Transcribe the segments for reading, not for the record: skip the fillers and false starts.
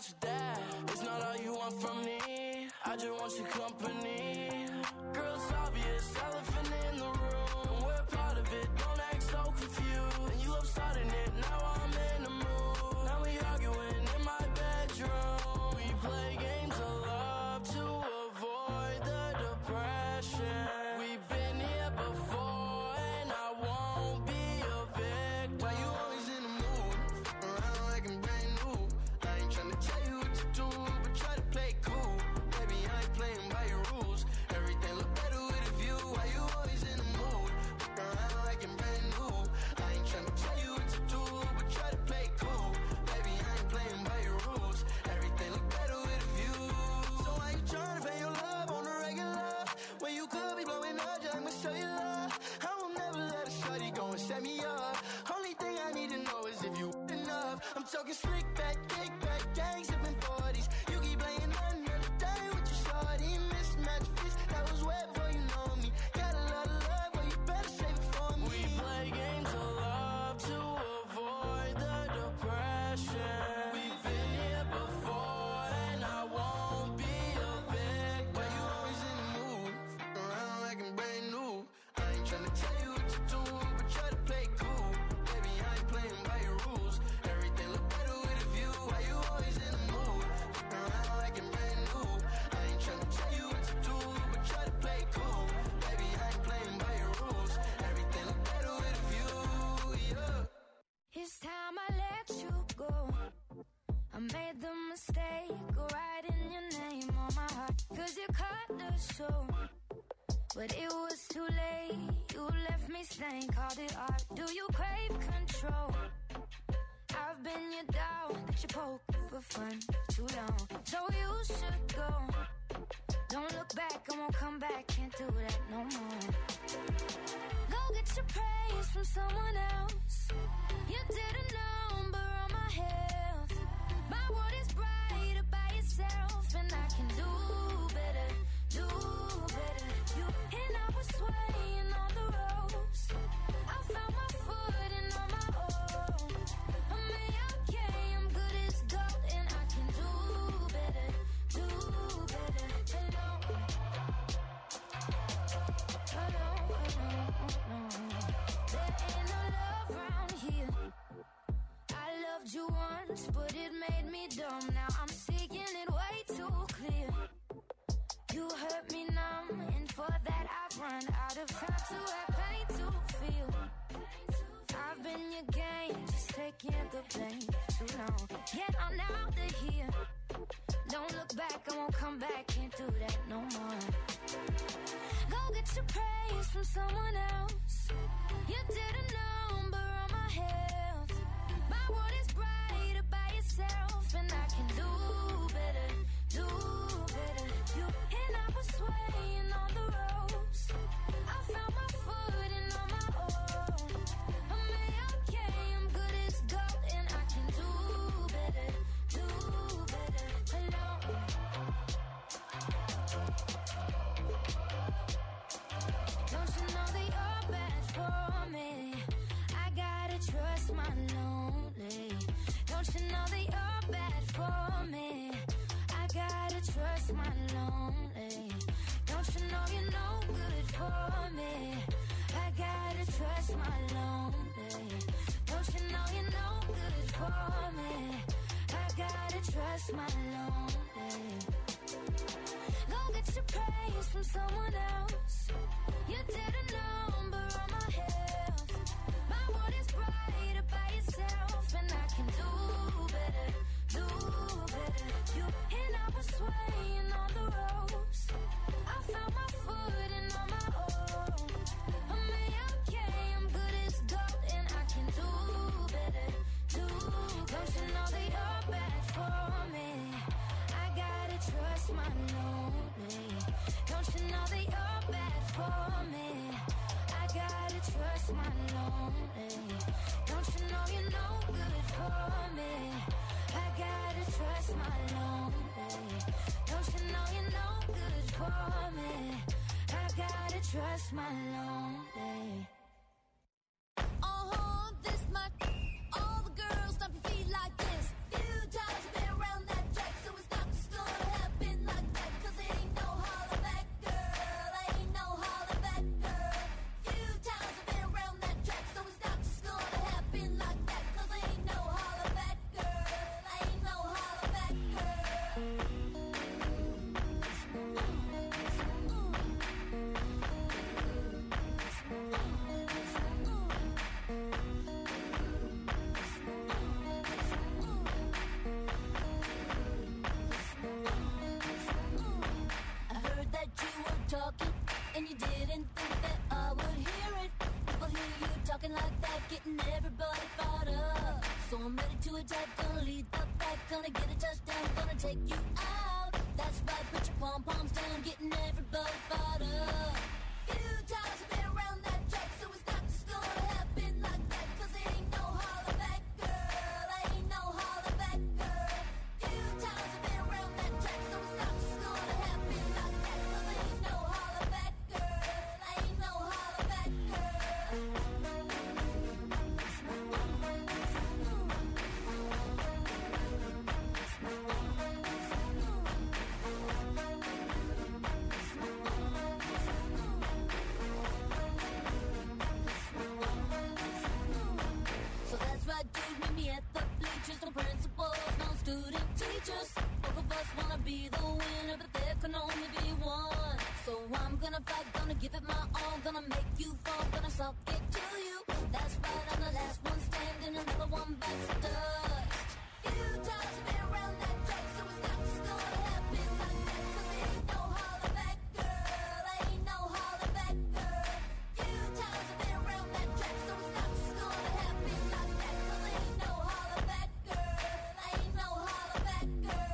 about your dad. It's not all you want from me. I just want your company. Girl, it's obvious, elephant in the room. And we're part of it, don't act so confused. And you love starting it, now I'm in the mood. Now we arguing in my bedroom. We play games of love to avoid the depression. We've been here before and I won't be a victim. Why you always in the mood? Around like I'm brand new. I ain't tryna tell you what to do, but try to play cool. Baby, I ain't playing by your rules. Everything look better with a view. Why you always in the mood? Around like I'm brand new. I ain't tryna tell you what to do, but try to play cool. Baby, I ain't playing by your rules. Everything look better with a view. So why you tryna pay your love on the regular? When you could be blowing up just like my cellular. I will never let a shawty go and set me up. Only thing I need to know is if you enough. I'm talking slick back, kick back, gang sipping 40s. You keep playing another day with your shawty. Mismatch fist, that was way before you know me. Got a lot of love, well you better save it for me. We play games of love to avoid the depression. We've been here before and I won't be a victim. Why you always in the mood? Around like I'm brand new. I ain't tryna tell you what to do, but try to play cool. Baby, I ain't playing by your rules. Everything look better with a view. Why you always in the mood? Around like I'm brand new. I ain't tryna tell you what to do, but try to play cool. Baby, I ain't playing by your rules. Everything look better with a view, yeah. It's time I let you go. I made the mistake of writing your name on my heart. Cause you cut the show, but it was too late. You left me stained, called it art. Do you crave control? I've been your dog that you poke for fun too long. So you should go. Don't look back, I won't come back. Can't do that no more. Go get your praise from someone else. You didn't know, but on my health. My world is brighter by itself, and I can do better, do better. You and I was swaying on the ropes. I found my footing on my own. I'm okay, I'm good as gold, and I can do better, do better. Hello, there ain't no love around here. I loved you once, but it made me dumb. Now I'm seeing it way too clear. You hurt me numb, and for that I've run out of time to have pain to feel. I've been your game, just taking the blame for too long. Yet I'm out of here. Don't look back, I won't come back. Can't do that no more. Go get your praise from someone else. You didn't know, but on my health. My world is brighter by itself, and I can do better, do better. You and I was swaying on the ropes. I found my footing on my own. I'm okay, I'm good as gold, and I can do better, do better. Hello. Don't you know that you're bad for me? I gotta trust my lonely. Don't you know that you're bad for me? I gotta trust my lonely. Don't you know you're no good for me? I gotta trust my lonely. Don't you know you're no good for me? I gotta trust my lonely. Go get your praise from someone else. You didn't know, but on my health. My world is brighter by itself, and I can do better, do better. You and I was swaying on the ropes. I found my footing on my own. I'm okay, I'm good as gold, and I can do better, do. Don't you know that you're bad for me? I gotta trust my lonely. Don't you know that you're bad for me? I gotta trust my lonely. Don't you know you're no good for me? I gotta trust my lonely. Don't you know you're no good for me? I gotta trust my lonely. This much, all the girls stop your feet like this. Few times been around that track. talking like that, getting everybody fired up. So I'm ready to attack, gonna lead the pack, gonna get a touchdown, gonna take you out. That's right, put your pom-poms down, getting everybody fired up. Few times I've been around that track, so it's not just gonna happen like that, 'cause it ain't no holler back, girl, ain't no holler back, girl. Few times I've been around that track, so it's not just gonna happen like that, 'cause it ain't no holler back, girl, ain't no holler back, girl. So that's right, dude, meet me at the bleachers. No principals, no student teachers. Both of us wanna be the winner, but there can only be one. So I'm gonna fight, gonna give it my all, gonna make you fall, gonna suck it to you. That's right, I'm the last one standing, another one bites the dust. Few times I've been around that track, so it's not just gonna happen like that, 'cause it ain't no holler back, girl, ain't no holler back, girl. Few times I've been around that track, so it's not just gonna happen like that, 'cause it ain't no holler back, girl, ain't no holler back, girl.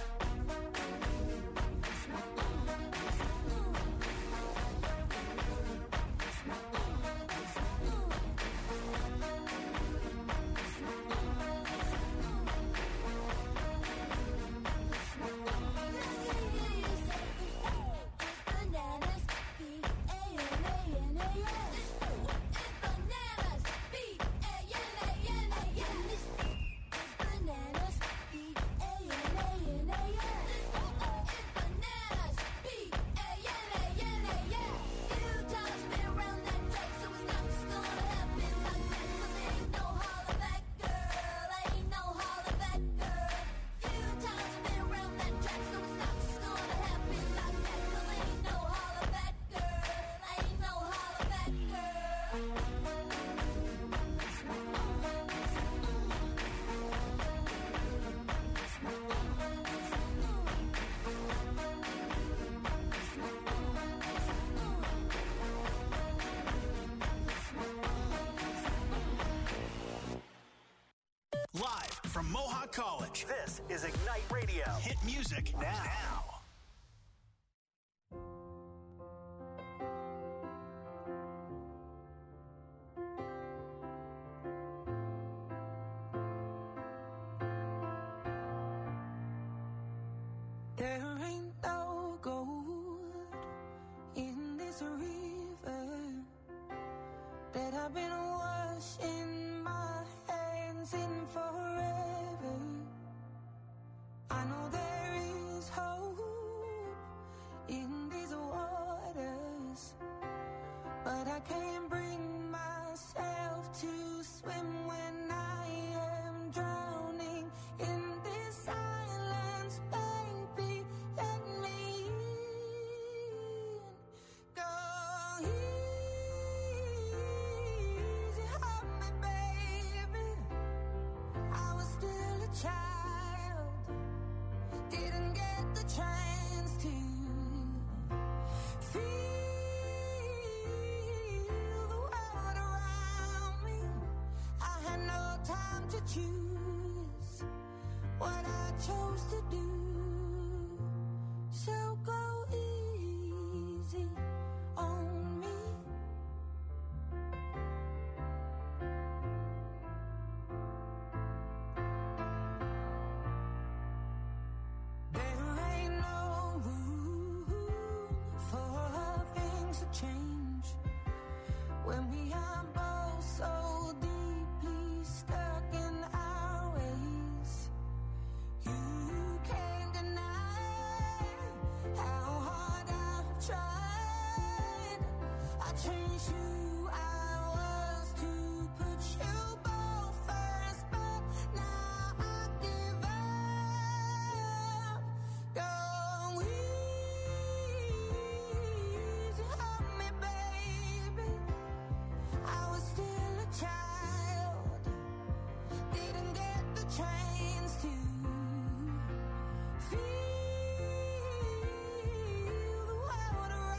Bananas, B-A-N-A-N-A-S. It's bananas, B-A-N-A-N-A-S. It's bananas, B-A-N-A-N-A-S. It's bananas, B-A-N-A-N-A-S. Few times been around that track, so it's not just gonna happen like that, 'cause it ain't no holler back, girl, ain't no holler back, girl. Few times been around that track, so it's not just gonna happen like that, 'cause it ain't no holler back, girl, ain't no holler back, girl. Live from Mohawk College, this is Ignite Radio. Hit music now. There ain't no gold in this river that I've been washing my hands in forever. I know there is hope in these waters, but I can't bring myself to swim when I am drowning in this silence, baby. Let me in. Go easy on me, baby. I was still a child, didn't get the chance to feel the world around me. I had no time to choose what I chose to do. So go easy on me. There ain't no room for things to change when we are both so deeply stuck in our ways. You can't deny how hard I've tried. I changed who I was to put you both first, but now I give up. Go easy on me, baby. I was still a child, didn't get the chance to feel the world around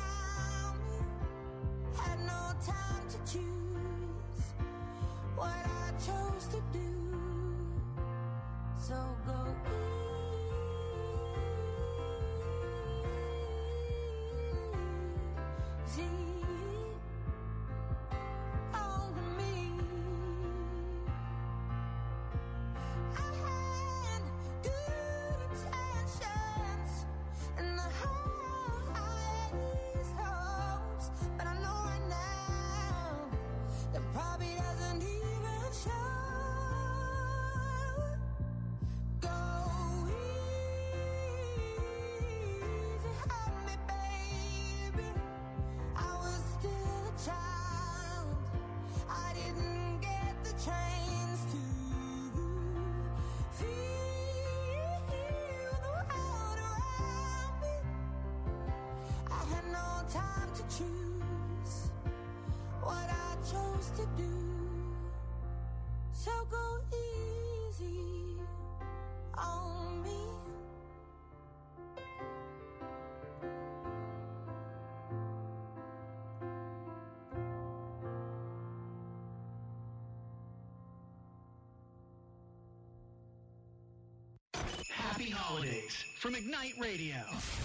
holidays from Ignite Radio.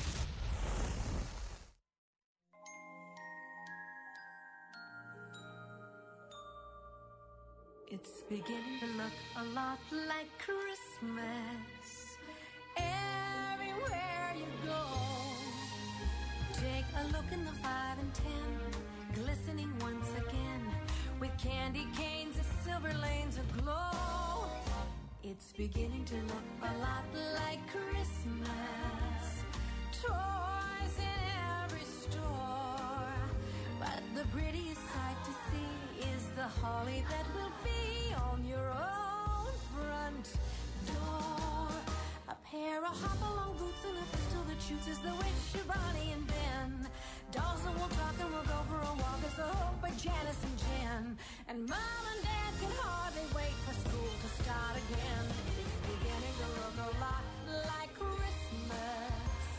It's beginning to look a lot like Christmas everywhere you go. Take a look in the 5 and 10, glistening once again with candy canes and silver lanes aglow. It's beginning to look a lot like Christmas. Toys in every store, but the prettiest sight to see is the holly that will be on your own front door. A pair of hop-along boots and a pistol that shoots is the wish of Bonnie and Ben. Dolls that will talk and we'll go for a walk is the hope of Janice and Jen. And Mom and Dad can hardly wait for school to start again. It's beginning to look a lot like Christmas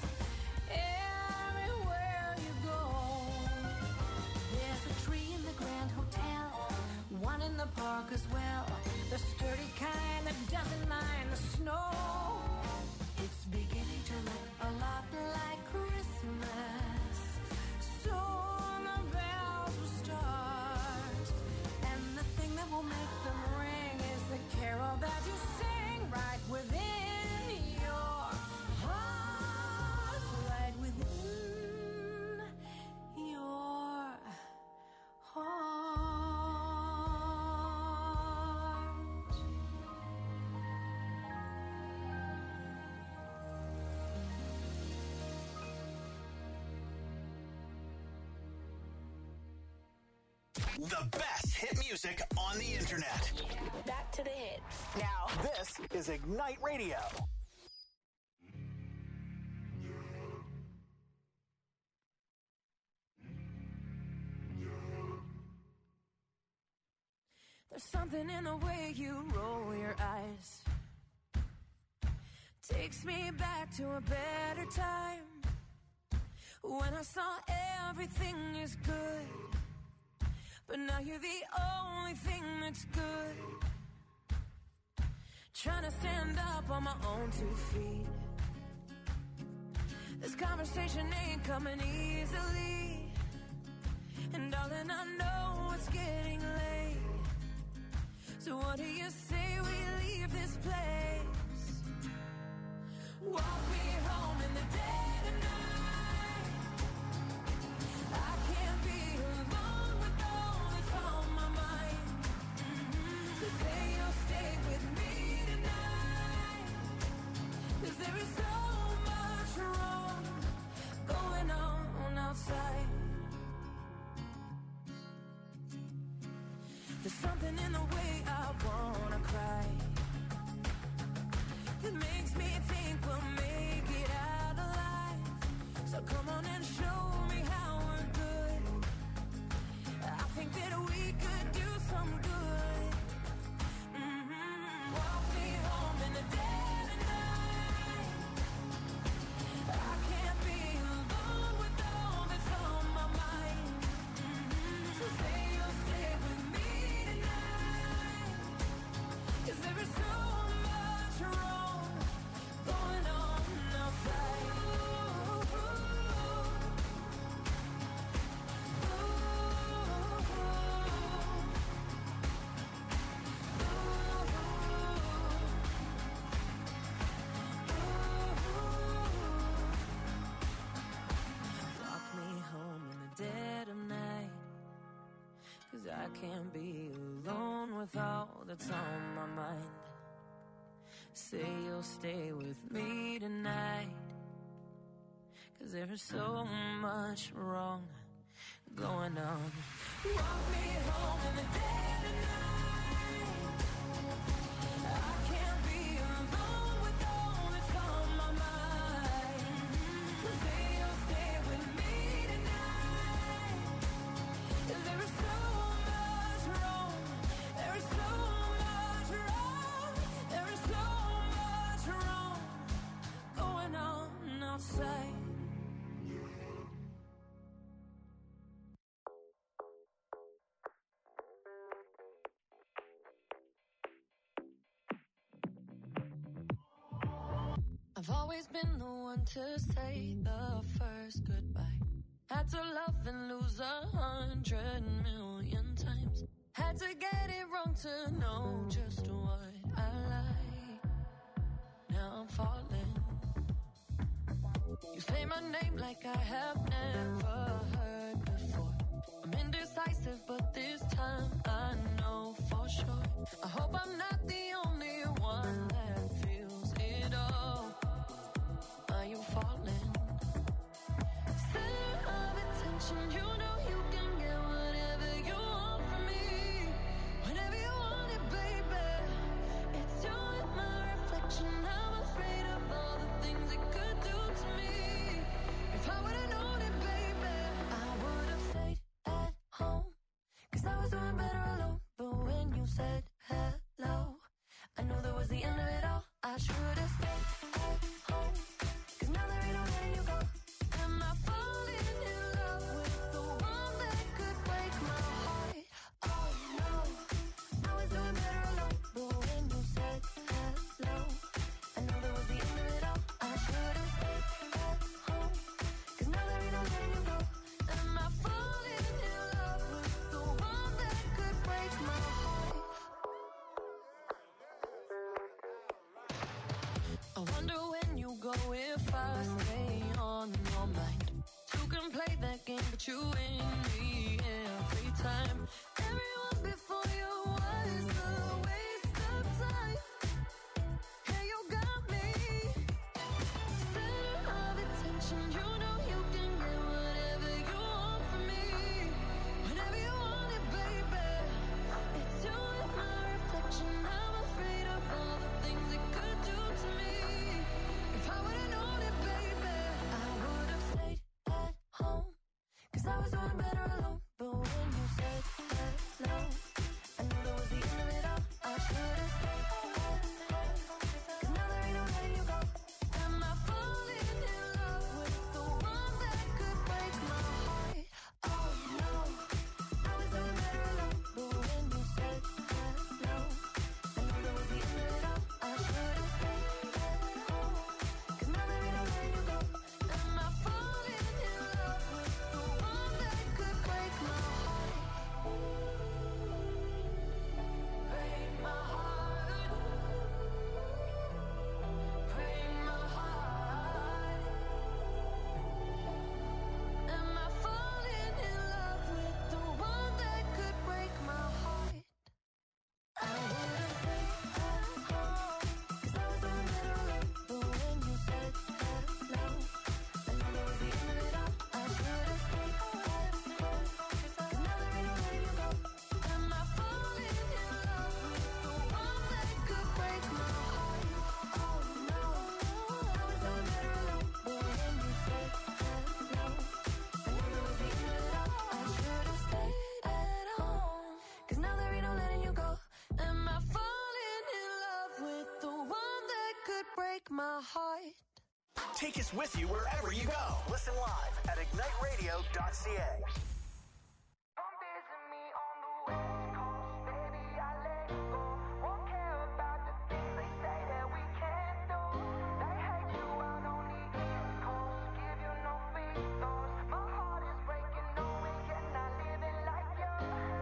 everywhere you go. There's a tree in the Grand Hotel, one in the park as well, the sturdy kind that doesn't mind the snow. It's beginning to look a lot like Christmas. Soon the bells will start, and the thing that will make them ring is the carol that you sing right within your heart, right within your heart. The best hit music on the internet. Back to the hits. Now, this is Ignite Radio. There's something in the way you roll your eyes. Takes me back to a better time, when I saw everything is good. But now you're the only thing that's good. Trying to stand up on my own 2 feet. This conversation ain't coming easily, and darling, I know it's getting late. So what do you say we leave this place? Walk me home in the dead of night. I can't be alone with all that's on my mind. So say you'll stay with me tonight, 'cause there is so much wrong going on outside. There's something in the way I wanna cry that makes me think we'll make it out alive. So come on and show me how we're good. I think that we could do some good. Walk me home in the dead of night. I can't be alone with all that's on my mind. So say you'll stay with me tonight, 'cause there is so much wrong going on outside. Walk me home in the dead of night, 'cause I can't be alone with all that's on my mind. Say you'll stay with me tonight, 'cause there is so much wrong going on. Walk me home in the dead of night. I can't be alone with all that's on my mind. So say you'll stay with me tonight, 'cause there is so much wrong. There is so much wrong. There is so much wrong going on outside. always been the one to say the first goodbye. Had to love and lose 100 million times. Had to get it wrong to know just what I like. Now I'm falling. You say my name like I have never heard before. I'm indecisive, but this time I know for sure. I hope I'm not the only one that feels it all. Are you falling? Center of attention, you know you can get whatever you want from me. Whenever you want it, baby. It's you and my reflection. I'm afraid of all the things it could do to me. If I would've known it, baby, I would've stayed at home. 'Cause I was doing better alone. But when you said hello, I knew that was the end of it all. I should've stayed at home. 'Cause now there ain't no letting you go. Am I falling in love with the one that could break my heart? Oh no, I was doing better alone. But when you said hello, I knew that was the end of it all. I should've stayed at home. 'Cause now there ain't no letting you go. Am I falling in love with the one that could break my heart? I wonder when you go if I stay on your mind. Two can play that game, but you win me every time. Everyone before you was a waste of time. Hey, you got me. Center of attention, you know you can get whatever you want from me. Whenever you want it, baby. It's you and my reflection. I'm afraid of all the things it could do to me. If I would've known it, baby, I would've stayed at home. 'Cause I was doing better alone. But when you said hello, I knew that was the end of it all. I should've stayed at home. 'Cause now there ain't no letting you go. Am I falling in love with the one that could break my heart? Oh no, I was doing better alone. But when you said hello, I knew that was the end of it all. I should've stayed at home. 'Cause now there ain't no letting you go. Am I falling in love with the one that could break my heart? Break my heart. Break my heart. Am I falling in love with the one that could break my heart? I would've stayed at home. 'Cause I was doing better alone. But when you said hello, I knew that was the end of it all. I should've stayed at home. 'Cause now there ain't no letting you go. Am I falling in love with the one that could break my heart? Oh no, I was doing better alone. But when you said hello, I knew that was the end of it all. I should've stayed at home. 'Cause now there ain't no letting you go. Am I falling in love with the one that could break my heart? Take us with you wherever you go. Listen live at igniteradio.ca. Come visit me on the West Coast, baby, I let go. Won't care about the things they say that we can't do. They hate you out on the East Coast, give you no free throws. My heart is breaking, knowing you're not living like you.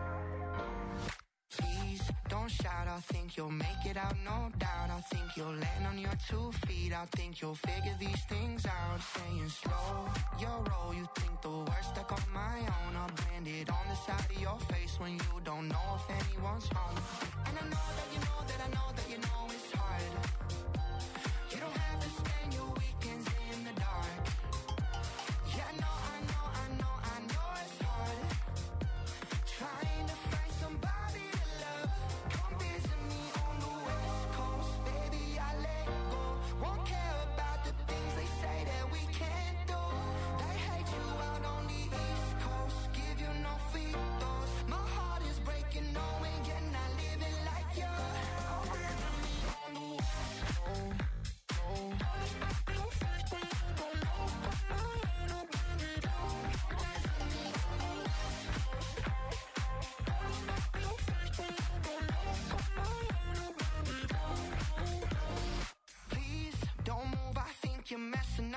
Please don't shout, I think you'll make it out, no doubt. I think you'll land on your 2 feet. I think you'll figure these things out. Saying slow your roll, you think the worst stuck on my own. I'll brand it on the side of your face when you don't know if anyone's home. And I know that you know that I know that you know it's hard. You don't have to spend your weekends in the dark. Yeah, I know, I know, I know, I know it's hard. Trying to find somebody to love. Come visit me on the West Coast, baby, I let go. Won't care about the things they say that we can't do. They hate you out on the East Coast, give you no free throws. My heart is breaking, knowing you're not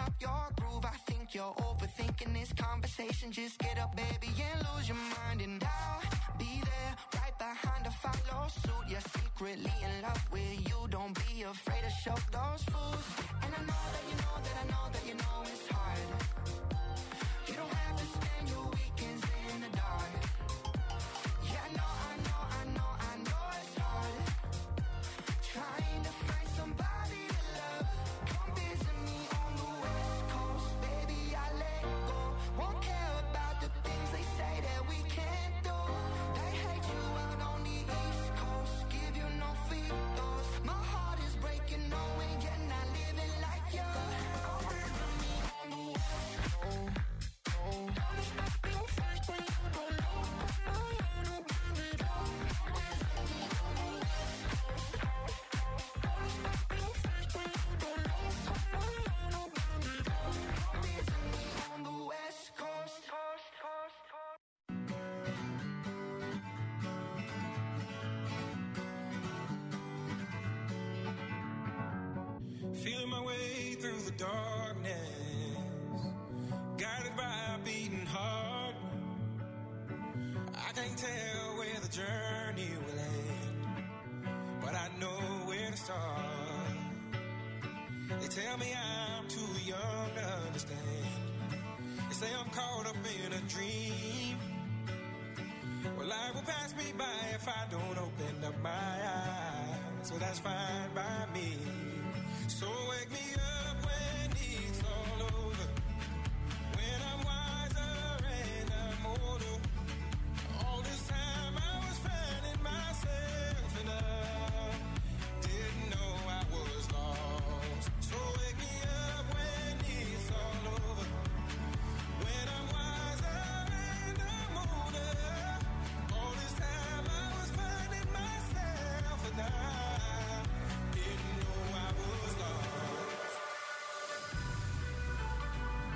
up your groove. I think you're overthinking this conversation. Just get up, baby, and lose your mind. And I'll be there right behind to follow suit. You're secretly in love with you. Don't be afraid to show those fools. And I know that you know that I know that you know it's hard. You don't have to spend your weekends in the dark. Yeah, I know it's hard. Trying to find somebody to love. Come visit me on the West Coast, baby, I let go. Won't care about the things they say that we can't do. They hate you out on the East Coast, give you no free throws. My heart is breaking, knowing you're not living like you. Come visit me on the West Coast. Feeling my way through the darkness, guided by a beating heart. I can't tell where the journey will end, but I know where to start. They tell me I'm too young to understand. They say I'm caught up in a dream. Well, life will pass me by if I don't open up my eyes. So that's fine by me. So wake me up when it's all over, when I'm wiser and I'm older. All this time I was finding myself and I didn't know I was lost. So wake me up when it's all over, when I'm wiser and I'm older. All this time I was finding myself and I didn't know I was lost.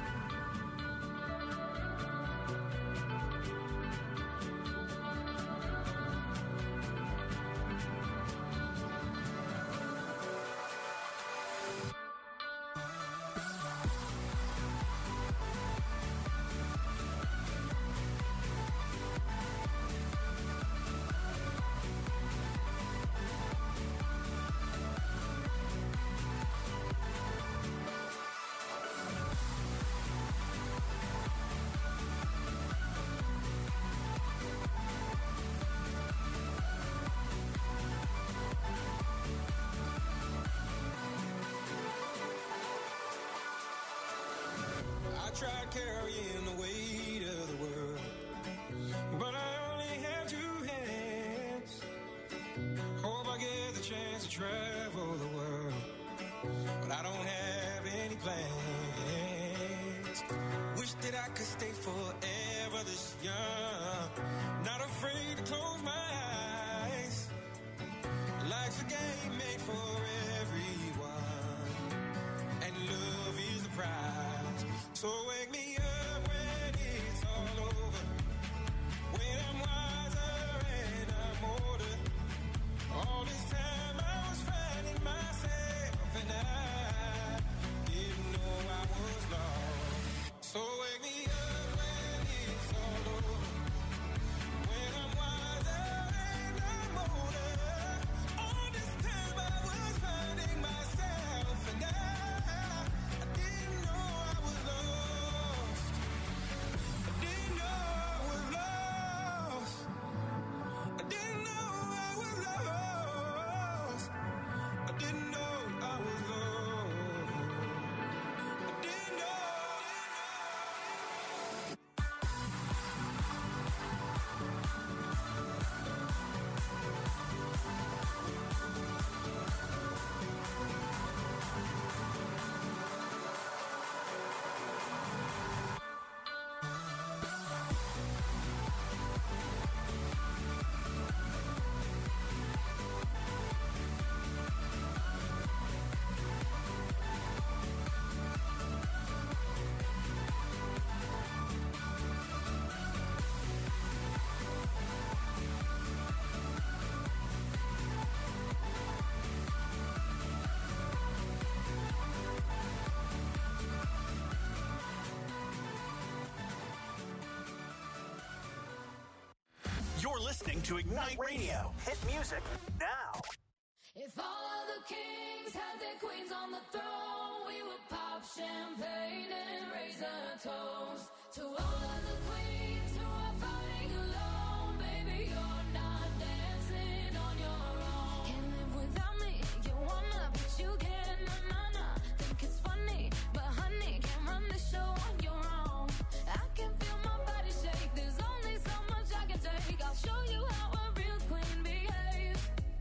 listening to Ignite Radio. Hit music now. If all of the kings had their queens on the throne, we would pop champagne and raise a toast to all of the queens who are fighting alone. Baby, you're not dancing on your own. Can't live without me, you wanna, but you can't. Na. Think it's funny, but honey, can't run the show on your own. I can feel my body shake, there's only so much I can take. I'll show you how a real queen behaves.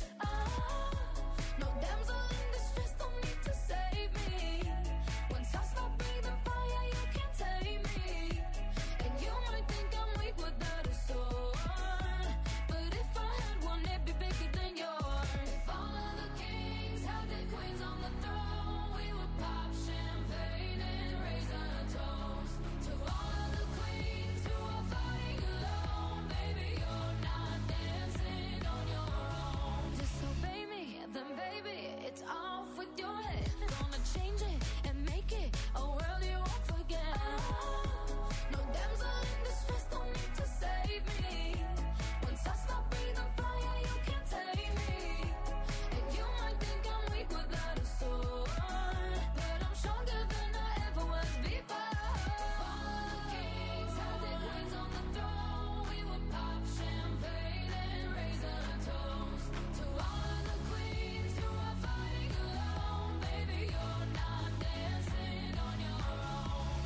No damsel in distress, don't need to save me. Once I stop breathing fire, you can't tame me. And you might think I'm weak without a sword, but if I had one, it'd be bigger than yours. If all of the kings had their queens on the throne, we would pop champagne and raise a toast to all of the queens who are fighting alone. Baby, you're not dancing on your own. Disobey me, then baby, it's off with your head. Gonna change it and make it a world you won't forget. No damsel in distress, don't need to save me. Once I stop breathing fire, you can't tame me. And you might think I'm weak without a sword, but I'm stronger than I ever was before. All the kings had their queens on the throne, we would pop champagne and raise a toast to all of the queens who are fighting alone. Baby, you're not dancing on your own.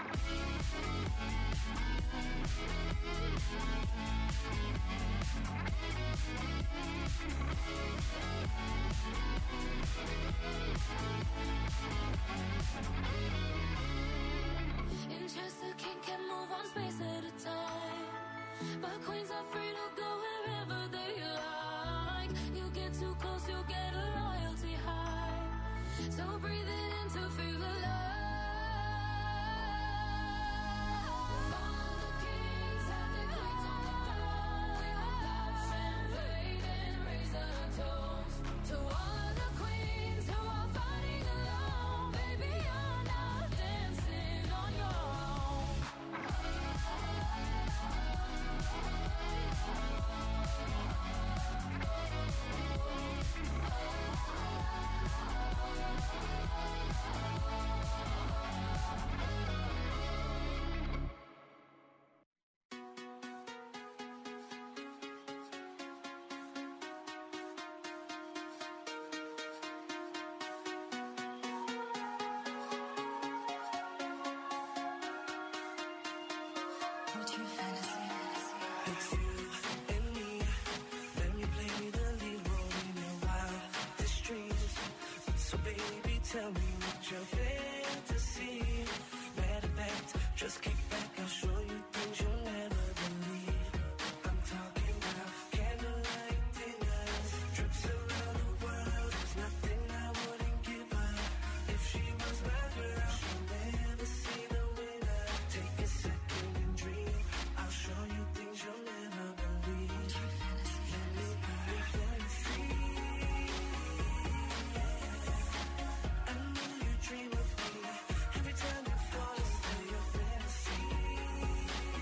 In Chester, king can move one space at a time, but queens are free to go wherever they like. You get too close, you'll get a royalty high. So breathe it in to feel alive. All of the kings have their queens on the throne. We will pop champagne and raise a toast to all of the queens who are fighting alone. Baby, you're not dancing on your own. What's your fantasy? It's you and me. Let me play the lead role in your wildest dreams. So baby, tell me what your fantasy. Matter of fact, just kick back, I'll show you things you'll never believe. I'm talking about candlelight dinners, trips around the world. There's nothing I wouldn't give her. If she was my girl, she'll never see the winner. Take a second and dream. I'll show you things you'll never believe. Let me be your fantasy. I know you dream of me. Every time you fall asleep, your fantasy.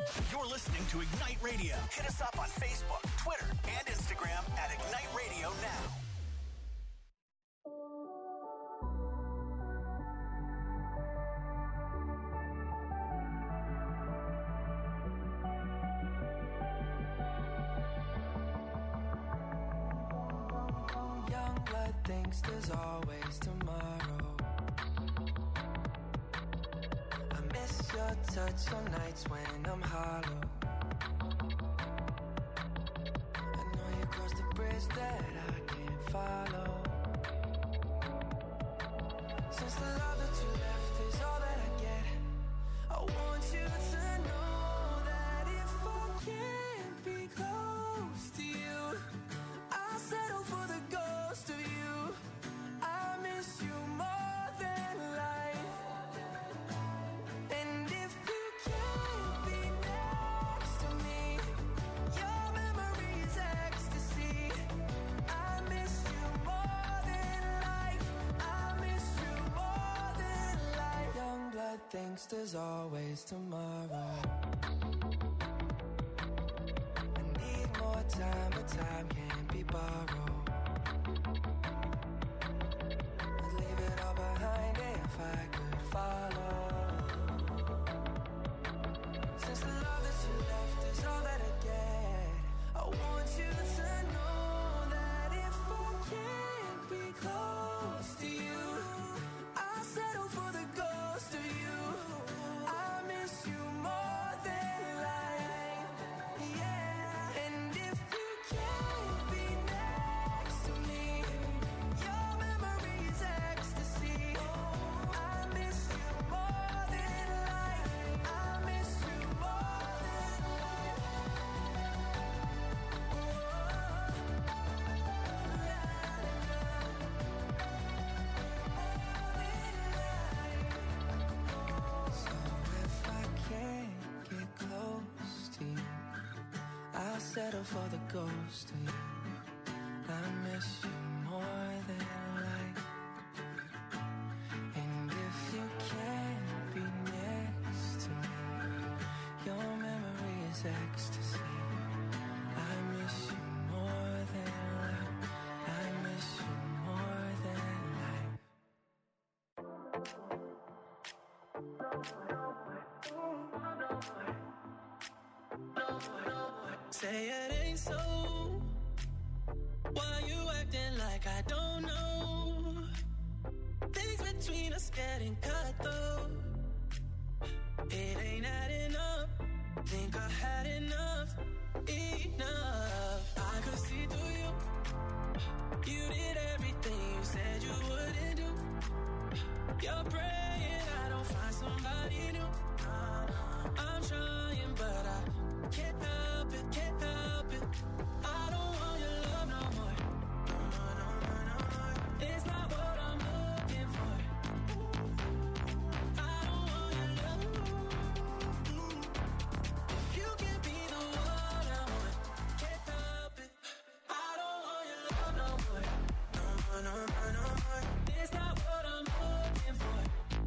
You're listening to Ignite Radio. Hit us up on Facebook, Twitter, and Instagram at Ignite Radio Now. Young blood thinks there's always tomorrow. I miss your touch on nights when I'm hollow. I know you crossed the bridge that I can't follow. Since the love that you left is all that I get, I want you to know that if I can't be close to you, I'll settle for the ghost of you. I miss you more than life. And if you can't be next to me, your memory is ecstasy. I miss you more than life. I miss you more than life. Young blood thinks there's always tomorrow. I need more time, but time can't be borrowed. I'd leave it all behind if I could follow. Since the love that you left is all that I get, I want you to know that if I can't be close to you, I'll settle for the ghost of you. I miss you more than life, yeah. And if you can't be next to me, your memory is ecstasy. I miss you more than life. I miss you more than life. So if I can't get close to you, I'll settle for the ghost of you. I miss you more than life. And if you can't be next to me, your memory is ecstasy. I miss you more than life. I miss you more than life. Say it ain't so. Why you acting like I don't know? Things between us getting cut though. It ain't adding up. Think I had enough. I could see through you. You did everything you said you wouldn't do. You're praying I don't find somebody new. I'm trying, but I can't help it, can't help it. I don't want your love no more. No more. It's not what I'm looking for. I don't want your love. If you can be the one I want, can't help it. I don't want your love no more. No more. It's not what I'm looking for.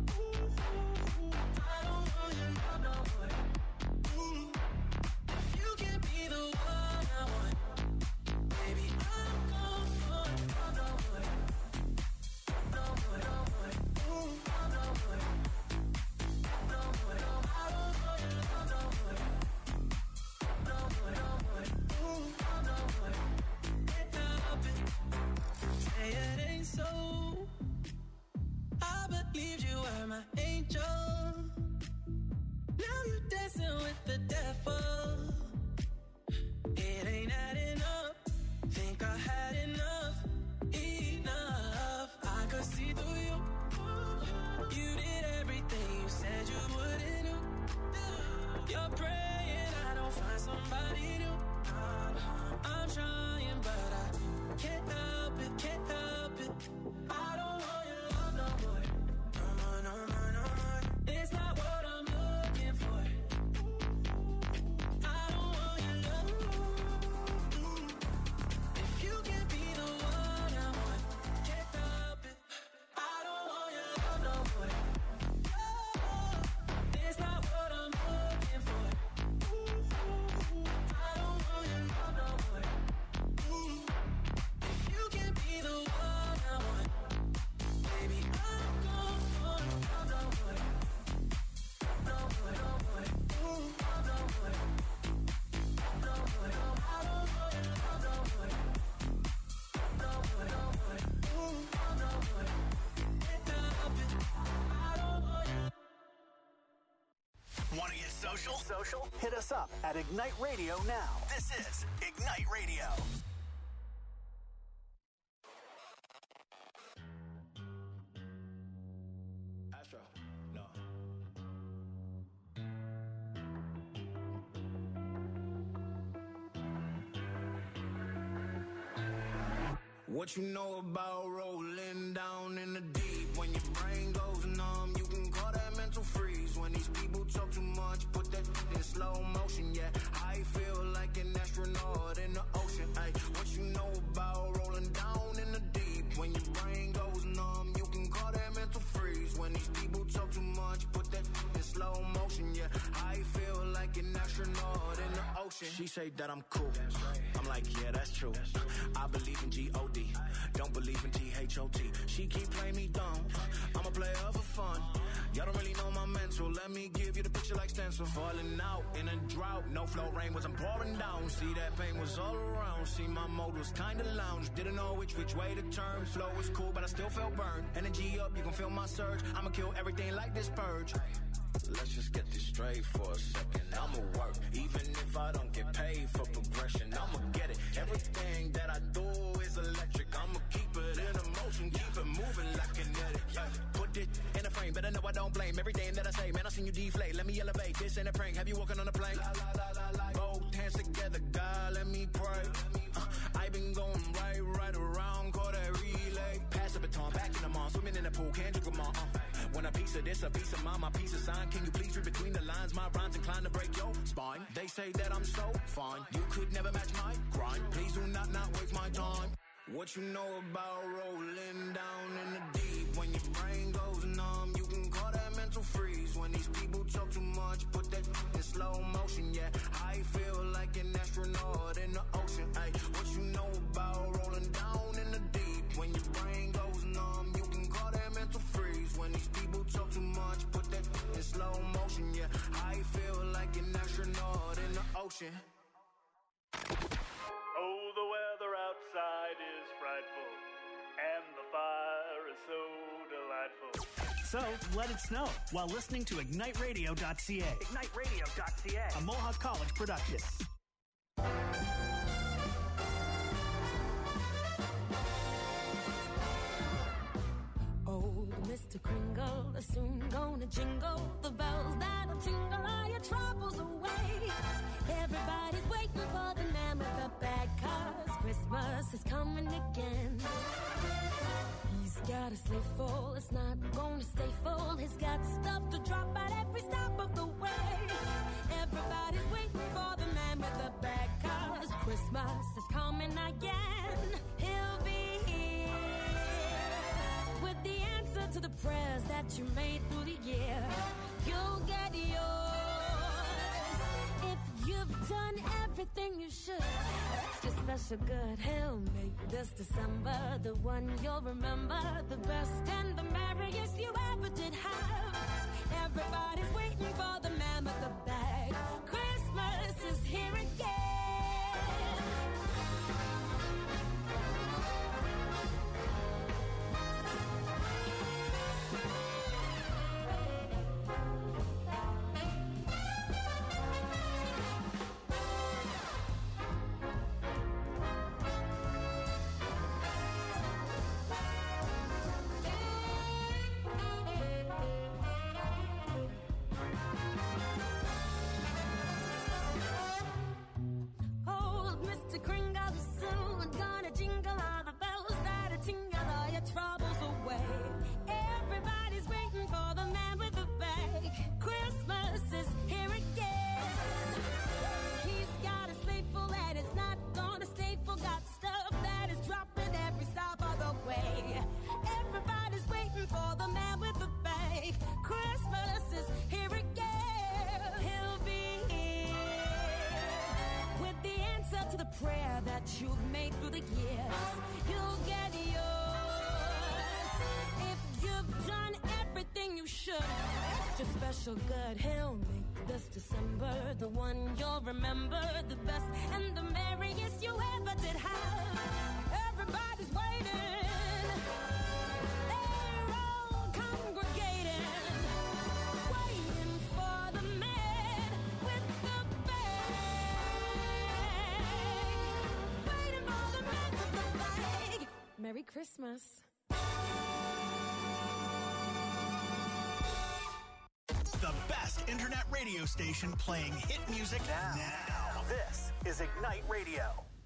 I don't want your love no more. If you can be the one I want, baby, I'm gone for love no more. No more. No more. I don't want your love no more. No more. Can't help it. Say it ain't so. I believed you were my angel. Now you're dancing with the devil. It ain't adding up. Think I had enough. I could see through you. You did everything you said you wouldn't do. You're praying I don't find somebody new. I'm trying, but I can't help it, can't help it. I don't want your love no more. No more. It's not what I'm looking for. I don't want your love. Want to get social? Hit us up at Ignite Radio now. This is Ignite Radio. Astro, no. What you know about rolling down in the deep? When your brain goes numb, you can call that mental freeze. When these people talk too much, put that in slow motion. Yeah, I feel like an astronaut in the ocean. Ay, what you know about rolling down in the deep? When your brain goes numb, you can call that mental freeze. When these people talk too much, put that in slow motion. Yeah, I feel like an astronaut in the ocean. She say that I'm cool. I'm like, yeah, that's true. I believe in G-O-D. Don't believe in T-H-O-T. She keep playing me dumb. I'm a player for fun. Y'all don't really know my mental. Let me give you the picture like stencil. Falling out in a drought. No flow rain wasn't pouring down. See, that pain was all around. See, my mode was kinda lounge. Didn't know which way to turn. Flow was cool, but I still felt burned. Energy up, you can feel my surge. I'ma kill everything like this purge. Let's just get this straight for a second. I'ma work, even if I don't get paid for progression. I'ma get it. Everything that I do is electric. I'ma keep it in motion, keep it moving like kinetic. Put it in a frame, better know I don't blame everything that I say. Man, I seen you deflate. Let me elevate. This ain't a prank. Have you walking on a plane? Both hands together, God, let me pray. I been going right around, call that relay. Pass the baton, back in the mall, swimming in the pool, can't drink them all. When a piece of this, a piece of mine, my piece of sign. Can you please read between the lines? My rhymes inclined to break your spine. They say that I'm so fine. You could never match my grind. Please do not waste my time. What you know about rolling down in the deep? When your brain goes numb, you can call that mental freeze. When these people talk too much, put that in slow motion. Yeah, I feel like an astronaut in the ocean. Ay, what you know about rolling down in the deep? When your brain goes numb, you can call that mental freeze. When these people talk too much, put that in slow motion. Yeah, I feel like an astronaut in the ocean. Oh, the weather outside is frightful, and the fire is so delightful. So, let it snow while listening to IgniteRadio.ca. IgniteRadio.ca. A Mohawk College production. Old Mr. Kringle is soon gonna jingle the bells that'll tingle all your troubles away. Everybody's waiting for the man with the bag, 'cause Christmas is coming again. He's got a sleigh full, it's not gonna stay full. He's got stuff to drop at every stop of the way. Everybody's waiting for the man with the bag, 'cause Christmas is coming again. He'll be here with the answer to the prayers that you made through the year. You'll get yours if you've done everything you should. Extra special good, he'll make this December the one you'll remember, the best and the merriest you ever did have. Everybody's waiting for the man with the bag. Christmas is here again. Troubles away. Everybody's waiting for the man with the bag. Christmas is here again. He's got a sleigh full and it's not gonna stay full. Got stuff that is dropping every stop of the way. Everybody's waiting for the man with the bag. Christmas is here again. He'll be here with the answer to the prayer that you've made through the years. You'll get yours. Done everything you should. Extra special good, he'll make this December the one you'll remember, the best and the merriest you ever did have. Everybody's waiting, they're all congregating, waiting for the man Christmas. The best internet radio station playing hit music now. This is Ignite Radio.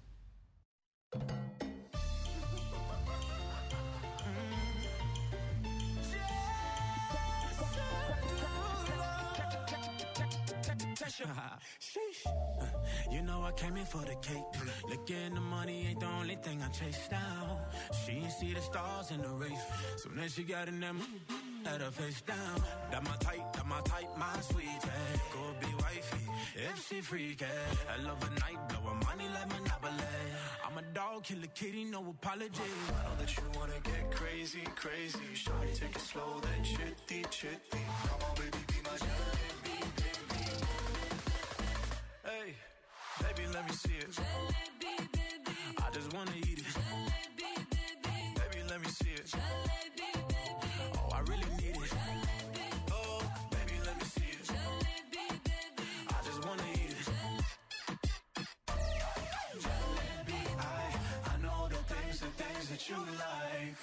Sheesh. You know I came in for the cake. Looking the money ain't the only thing I chase down. She ain't see the stars in the race. So then she got in them, had her face down. That my type, my sweetie. Go be wifey, if she freaky. I love a night, blow her money like Monopoly. I'm a dog, kill a kitty, no apology. I know that you wanna get crazy, crazy. Shawty, take it slow, then chitty, chitty. Come on, baby, be my jalebi, baby. Hey, baby, let me see it. Jalebi, baby. I just wanna eat it. Jalebi, baby. Baby, let me see it. Jalebi, baby. Oh, I really need it. Jalebi. Oh, baby, let me see it. Jalebi, baby. I just wanna eat it. Jalebi, I know the things that you like.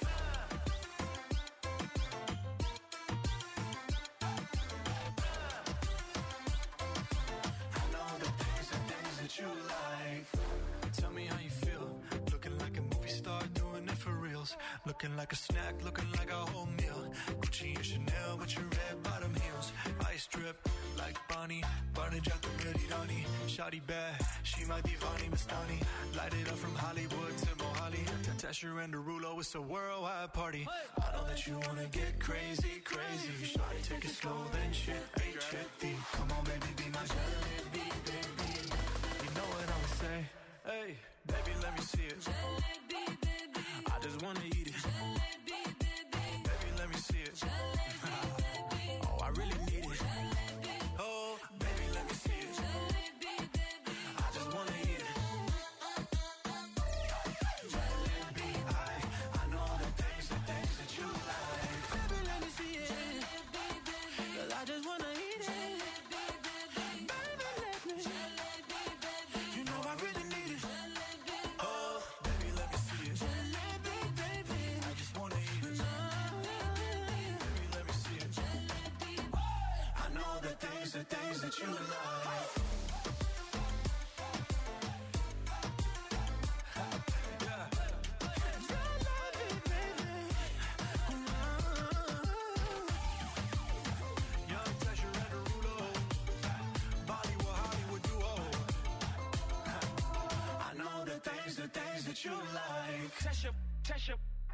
You like. Tell me how you feel. Looking like a movie star, doing it for reals. Looking like a snack, looking like a whole meal. Gucci and Chanel with your red bottom heels. Ice drip like Bonnie, Barnage out the ready Donnie. Shawty bad, she my divani Mastani. Light it up from Hollywood to Mohali. Tesher and Derulo, it's a worldwide party. I know that you wanna get crazy, crazy. Shawty, take it slow, then chitty, chitty. Come on, baby, be my jalebi, baby. Know what I would say? Hey, baby, let me see it. Jalebi, baby. I just wanna eat it. Jalebi, baby. Baby, let me see it. Jalebi, oh, I really need it. Jalebi. Oh, baby, let me see it. Jalebi, baby. I just wanna eat it. Jalebi, I know the things that you like. Baby, let me see it. Jalebi, baby. 'Cause I just wanna eat it. The things that you like. Young Tesher and Derulo, Bollywood, Hollywood duo. I know the things that you like. Tesher.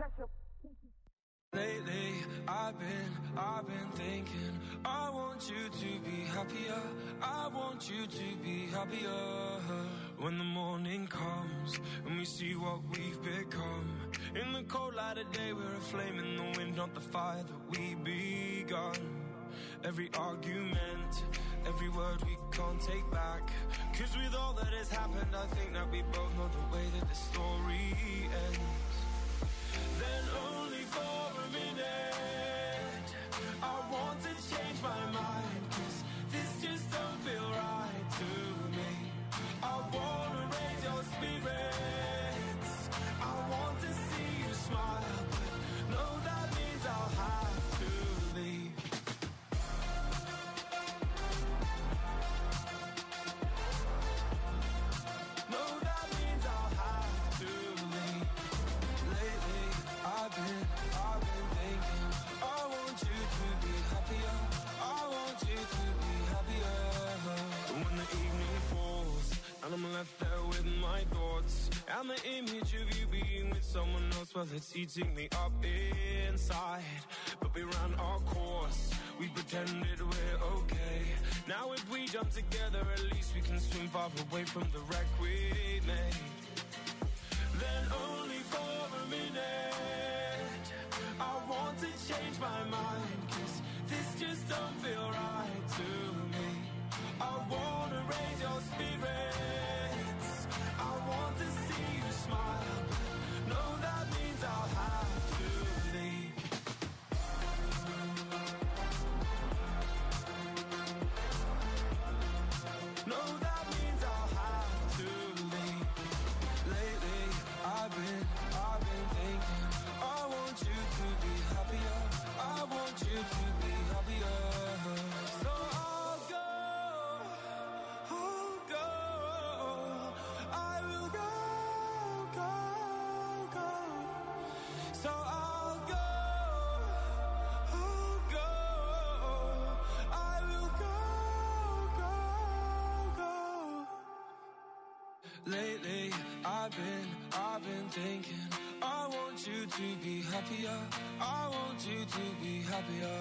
Lately, I've been thinking, I want you to be happier. I want you to be happier. When the morning comes and we see what we've become. In the cold light of day, we're a flame in the wind, not the fire that we begun. Every argument, every word we can't take back. 'Cause with all that has happened, I think that we both know the way that the story ends. Then only for a minute, I want to change my mind, 'cause this just don't feel right to me. I want to raise your spirits, I want to see you smile, but no, that means I'll have to leave. No, that means I'll have to leave. Lately, I've been thinking, I want you to be happier. I want you to be happier. When the evening falls and I'm left there with my thoughts, and the image of you being with someone else, well, it's eating me up inside. But we ran our course, we pretended we're okay. Now if we jump together, at least we can swim far away from the wreck we made. Then only for a minute, I want to change my mind, 'cause this just don't feel right to me. I want to raise your spirits, I want to see you smile, but no, that means I'll have to leave. No, that means I'll have to leave. Lately, I've been thinking, Lately, I've been thinking, I want you to be happier. I want you to be happier.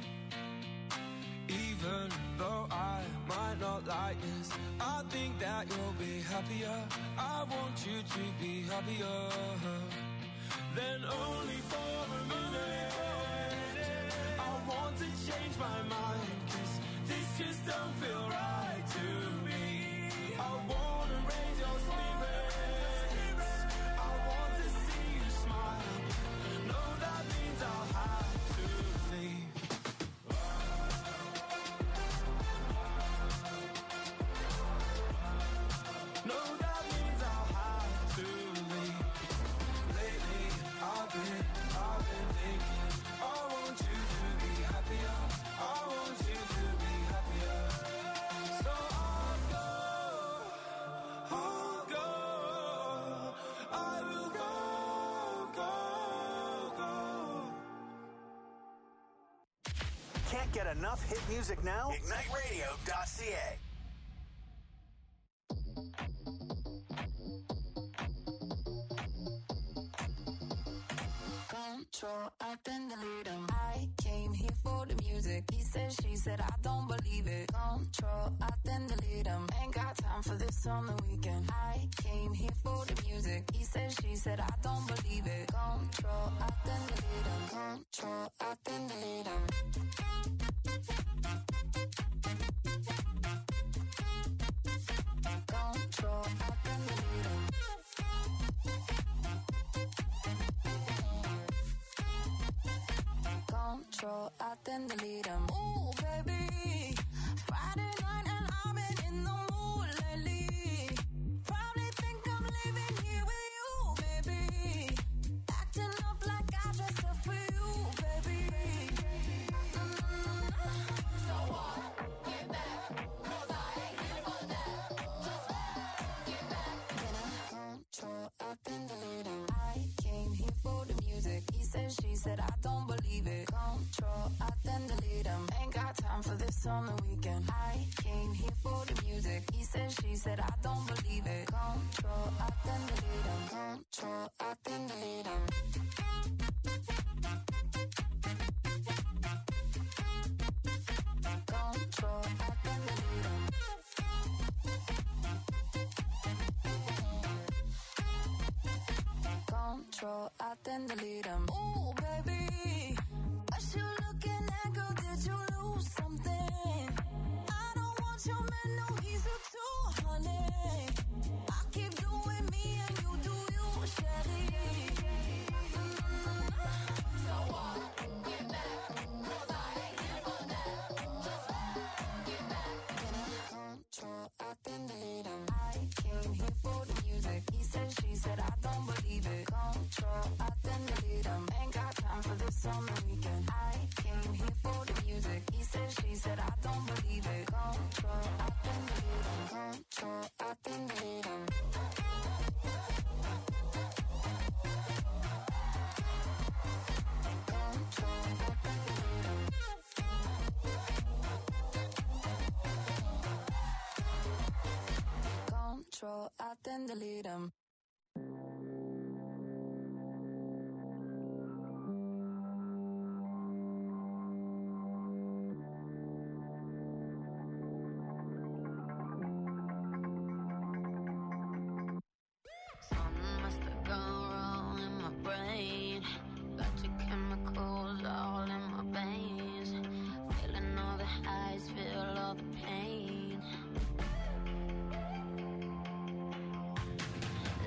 Even though I might not like this, I think that you'll be happier. I want you to be happier. Then only for a minute, I want to change my mind, 'cause this just don't feel right to me. I wanna raise your spirits, I want to see you smile. No, that means I'll have to leave. No, that means I'll have to leave. Lately, I've been thinking, I want you to be happier. I want you to be happier. So I'll go, I will go. Can't get enough hit music now? IgniteRadio.ca. Control, I then delete him. I came here for the music. He said, she said, I don't believe it. Control, I then delete him. Ain't got time for this on the weekend. I came here for the music. He said, she said, I don't believe it. Control, I then delete him. Control, I then delete him. Control, I then delete him. Control, I then delete him. Ooh, baby, Friday night and I've been in the mood lately. Probably think I'm living here with you, baby. Acting up like I dressed up for you, baby. So what? Get back, 'cause I ain't here for that. Just get back. Control, I then delete him. I came here for the music. He said, she said, I don't believe it. Control, I then delete him. Ain't got time for this on the weekend. I came here for the music. He said, she said, I don't believe it. Control, I then delete him. Control, I then delete him. Control, I then delete him. Control, I then delete him. Ooh, baby, what you looking at, girl? Did you lose something? I don't want your man, no, he's a tool, honey. I keep doing me and you do you, Shelly. So what? Get back, 'cause I ain't here for that. Just get back. Control, I then delete him. I came here for the music. He said, she said, I don't believe it. Control, I then delete him. Ain't got time for this on the weekend. I came here for the music. He said, she said, I don't believe it. Control, I then delete him. Control, I then delete him. Control, I then delete him. Control, I then delete him. Something must have gone wrong in my brain. Got your chemicals all in my veins. Feeling all the highs, feel all the pain.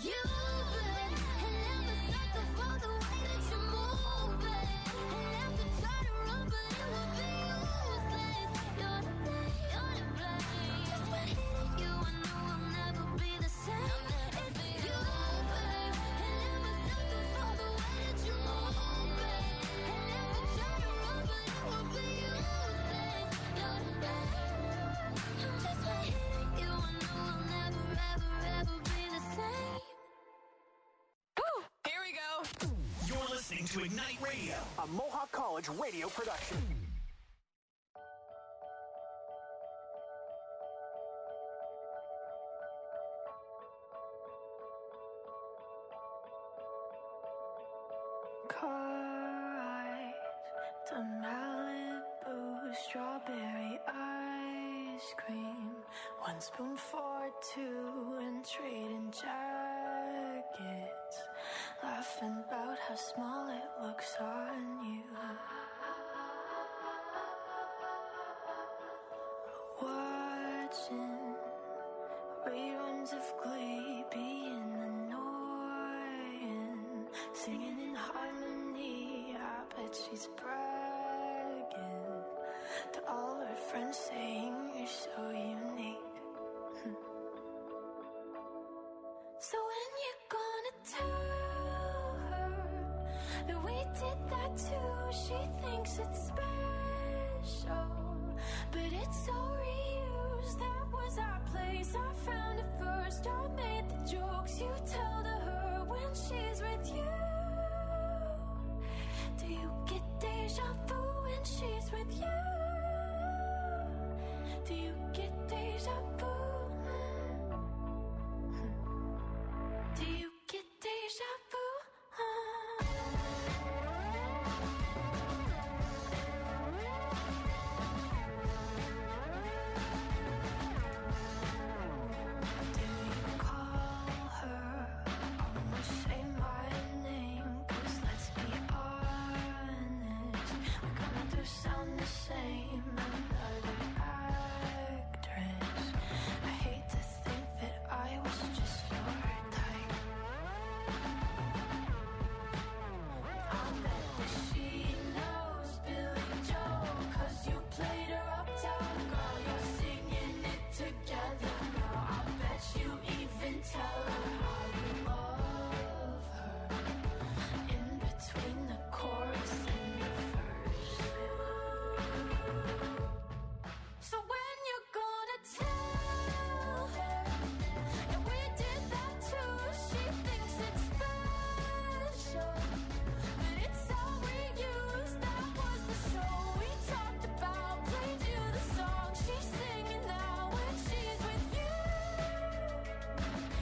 you, babe. And I'm a sucker for the way that you move, babe. And I could try to run, but it would be useless. You're to blame. Just by hitting you, I know I'll never be the same. It's you, babe. And I'm a sucker for the way that you move, babe. And I could try to run, but it would be useless. You're to blame. Just by hitting you, I know I'll never, ever, ever be the same. Woo! Here we go. You're listening to Ignite Radio, a Mohawk College radio production. Car eyes to Malibu, strawberry ice cream. 1 spoon for 2 and trading jackets. Laughing about how small it looks on you. Watching reruns of Glee being annoying. Singing in harmony, I bet she's bragging to all her friends, saying you're so unique. So when you gonna tell her that we did that too? She thinks it's special, but it's so reused. That was our place, I found it first. I